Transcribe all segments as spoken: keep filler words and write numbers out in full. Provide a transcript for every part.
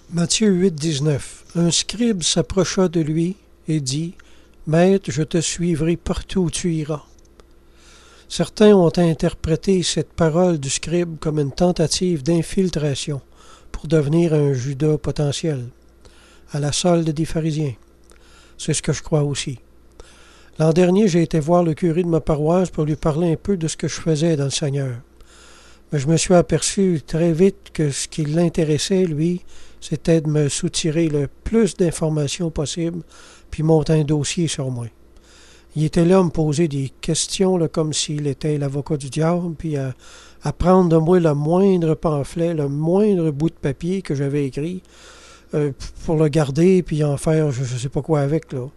Matthieu huit, dix-neuf. Un scribe s'approcha de lui et dit « Maître, je te suivrai partout où tu iras. » Certains ont interprété cette parole du scribe comme une tentative d'infiltration pour devenir un Judas potentiel, à la solde des pharisiens. C'est ce que je crois aussi. L'an dernier, j'ai été voir le curé de ma paroisse pour lui parler un peu de ce que je faisais dans le Seigneur. Mais je me suis aperçu très vite que ce qui l'intéressait, lui, c'était de me soutirer le plus d'informations possible, puis monter un dossier sur moi. Il était là à me poser des questions là, comme s'il était l'avocat du diable, puis à, à prendre de moi le moindre pamphlet, le moindre bout de papier que j'avais écrit, euh, pour le garder, puis en faire je ne sais pas quoi avec, là.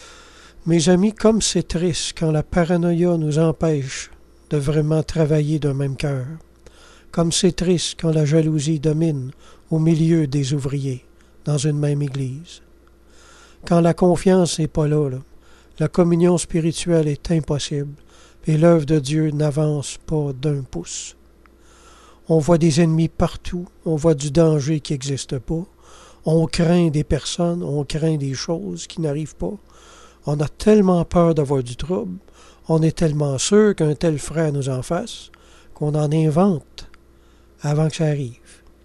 Mes amis, comme c'est triste quand la paranoïa nous empêche de vraiment travailler d'un même cœur. Comme c'est triste quand la jalousie domine au milieu des ouvriers dans une même église. Quand la confiance n'est pas là, là, la communion spirituelle est impossible et l'œuvre de Dieu n'avance pas d'un pouce. On voit des ennemis partout, on voit du danger qui n'existe pas, on craint des personnes, on craint des choses qui n'arrivent pas. On a tellement peur d'avoir du trouble, on est tellement sûr qu'un tel frère nous en fasse, qu'on en invente avant que ça arrive.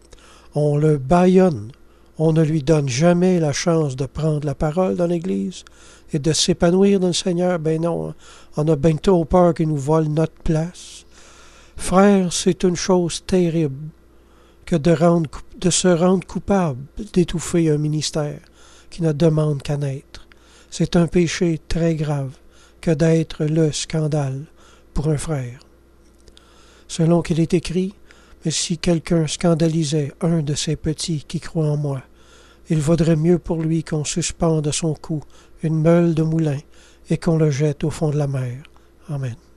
On le bâillonne, on ne lui donne jamais la chance de prendre la parole dans l'Église et de s'épanouir dans le Seigneur. Ben non, on a bien trop peur qu'il nous vole notre place. Frère, c'est une chose terrible que de, rendre, de se rendre coupable d'étouffer un ministère qui ne demande qu'à naître. C'est un péché très grave que d'être le scandale pour un frère. Selon qu'il est écrit, mais si quelqu'un scandalisait un de ces petits qui croient en moi, il vaudrait mieux pour lui qu'on suspende à son cou une meule de moulin et qu'on le jette au fond de la mer. Amen.